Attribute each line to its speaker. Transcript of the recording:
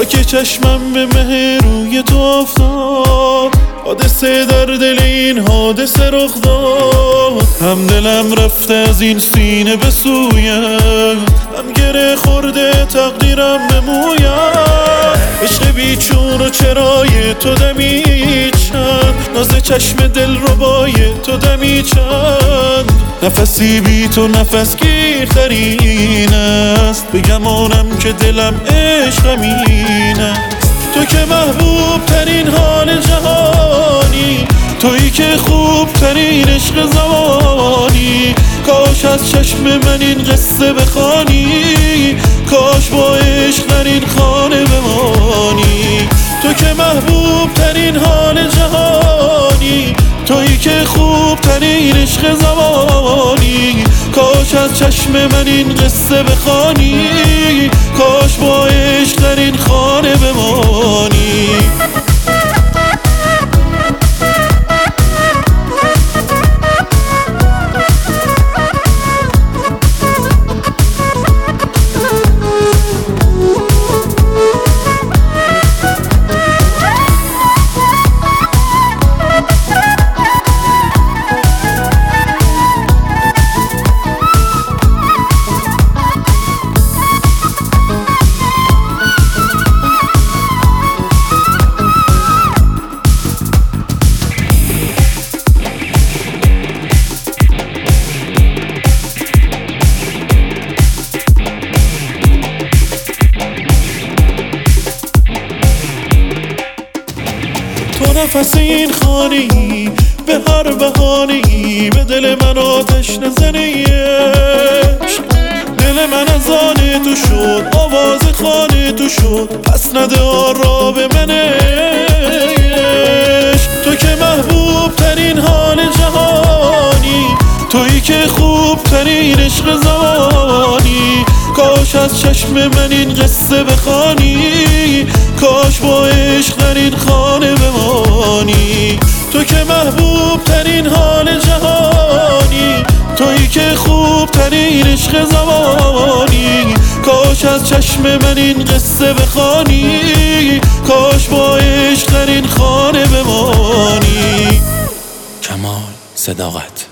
Speaker 1: که چشمم به مه روی تو افتاد، حادثه در دل این حادثه رخ داد. هم دلم رفته از این سینه به سویت، هم گره خورده تقدیرم به مویت. عشق بیچون و چرای تو دمی چند، ناز چشم دل ربای تو دمی چند. نفسی بی تو نفس گیرترین است، بگمانم که دلم عشقمین است. تو که محبوب ترین حال جهانی، تویی که خوب ترین عشق زمانی. کاش از چشم من این قصه بخوانی، کاش با عشق در این خانه بمانی. تو که محبوب ترین حال جهانی، تویی که خوب ترین عشق زمانی. کاش از چشم من این قصه بخوانی، کاش با عشق در این خانه بمانی. تو نفس این خانه‌ای، به هر بهانه‌ای به دل من آتش نزنه عشق. دل من از آن تو شد، آواز خانه تو شد، پس نده آن به من عشق. تو که محبوب ترین حال جهانی، تویی که خوب ترین عشق زمانی. کاش از چشم من این قصه بخوانی، کاش با عشق در این خانه بمانی. تو که محبوب ترین حال جهانی، تویی که خوب ترین عشق زمانی. کاش از چشم من این قصه بخوانی، کاش با عشق در این خانه بمانی.
Speaker 2: کمال صداقت.